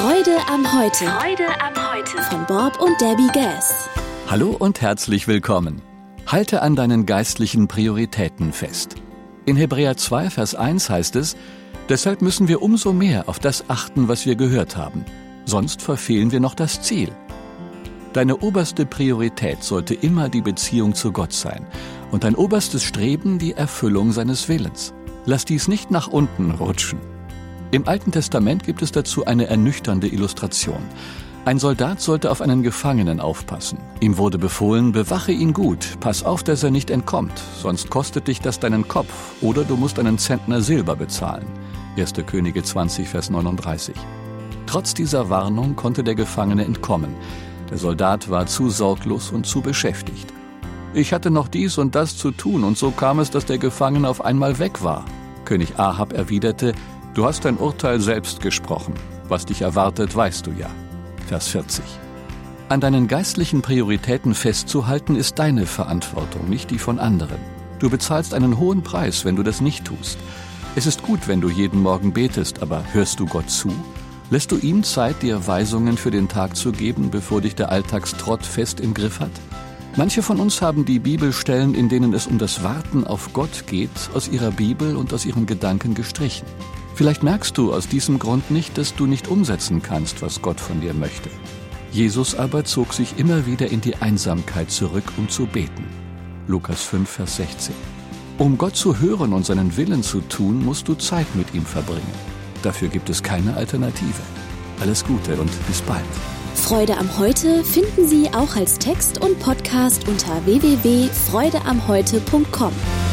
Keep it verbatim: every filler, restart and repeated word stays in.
Freude am Heute. Freude am Heute. Von Bob und Debbie Gass. Hallo und herzlich willkommen. Halte an deinen geistlichen Prioritäten fest. In Hebräer zwei, Vers eins heißt es: Deshalb müssen wir umso mehr auf das achten, was wir gehört haben. Sonst verfehlen wir noch das Ziel. Deine oberste Priorität sollte immer die Beziehung zu Gott sein und dein oberstes Streben die Erfüllung seines Willens. Lass dies nicht nach unten rutschen. Im Alten Testament gibt es dazu eine ernüchternde Illustration. Ein Soldat sollte auf einen Gefangenen aufpassen. Ihm wurde befohlen, bewache ihn gut, pass auf, dass er nicht entkommt, sonst kostet dich das deinen Kopf oder du musst einen Zentner Silber bezahlen. erster Könige zwanzig, Vers neununddreißig. Trotz dieser Warnung konnte der Gefangene entkommen. Der Soldat war zu sorglos und zu beschäftigt. Ich hatte noch dies und das zu tun, und so kam es, dass der Gefangene auf einmal weg war. König Ahab erwiderte: Du hast dein Urteil selbst gesprochen. Was dich erwartet, weißt du ja. Vers vierzig. An deinen geistlichen Prioritäten festzuhalten, ist deine Verantwortung, nicht die von anderen. Du bezahlst einen hohen Preis, wenn du das nicht tust. Es ist gut, wenn du jeden Morgen betest, aber hörst du Gott zu? Lässt du ihm Zeit, dir Weisungen für den Tag zu geben, bevor dich der Alltagstrott fest im Griff hat? Manche von uns haben die Bibelstellen, in denen es um das Warten auf Gott geht, aus ihrer Bibel und aus ihren Gedanken gestrichen. Vielleicht merkst du aus diesem Grund nicht, dass du nicht umsetzen kannst, was Gott von dir möchte. Jesus aber zog sich immer wieder in die Einsamkeit zurück, um zu beten. Lukas fünf, Vers sechzehn. Um Gott zu hören und seinen Willen zu tun, musst du Zeit mit ihm verbringen. Dafür gibt es keine Alternative. Alles Gute und bis bald. Freude am Heute finden Sie auch als Text und Podcast unter w w w punkt freude am heute punkt com.